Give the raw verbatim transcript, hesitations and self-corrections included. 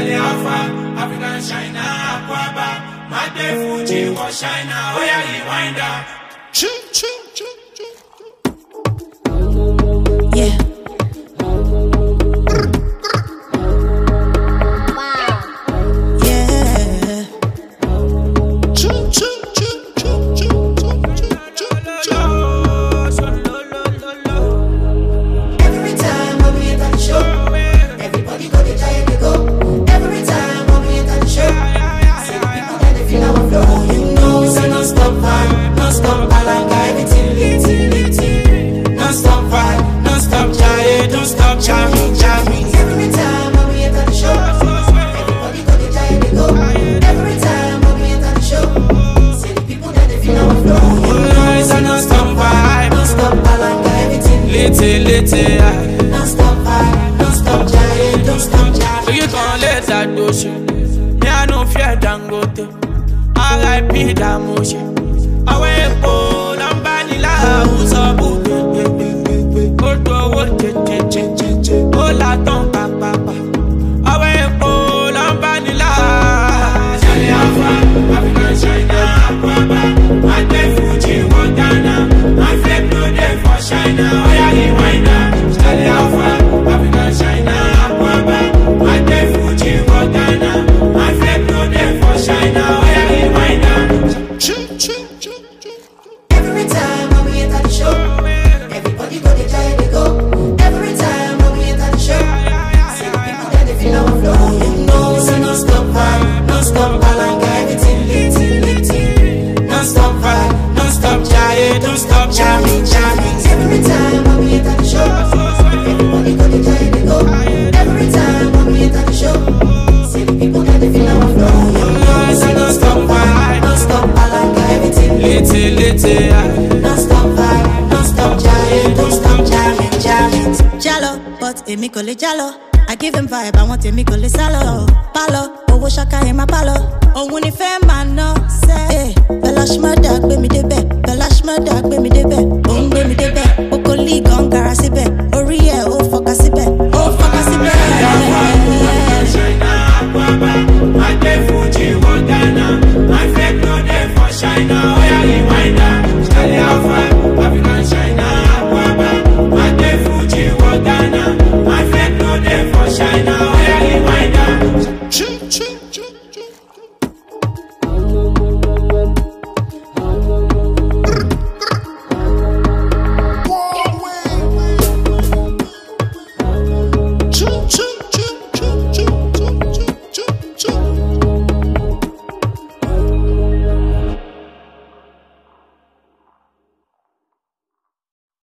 Charlie Alpha, African China, Aquaba, Mate Fuji, was China, oh yeah, he wind up. Ching, ching, ching, ching. Yeah. Don't stop vibe, don't stop giant, don't stop giant. So you gon' let that do shit. Me I no fear Dangote. I like P that motion. I wait for nobody like who's up. Go to what che che che che che. Oh la ton pa pa pa. I wait for nobody like Charlie Alpha, African China, Aquaba, Mate Fuji, Montana. My flip no day for China. Oh yeah, he wind up. Charlie Alpha, African China, Aquaba, Mate Fuji, Montana. My flip no day for China. Oh yeah, he wind up. Every time when we enter the show, everybody go the giant they go. Every time when we enter the show, see the people that they feel our flow. You know, so no stop vibe, no stop balanga, everything lit, lit, no stop vibe, no stop giant, don't stop jamming, jamming. Every time when we enter the show, everybody go the giant they go. Every time when we enter the show, see the people that they feel our flow. You know, so no stop vibe, no stop balanga, everything lit, lit, no stop vibe, no stop giant, don't stop jamming, jamming. Jalo, but emi kò lè jalo. I give him vibe, I want emi kò lè sálọ. Palo, owó ṣaka in my palo. Òun ni fẹ́ máa ná sẹ́. Bella Shmurda gbé mi débẹ̀, Bella Shmurda gbé mi débẹ̀. Òun gbé mi débẹ̀, Okoli gan gara síbẹ̀. Orí ẹ̀ ó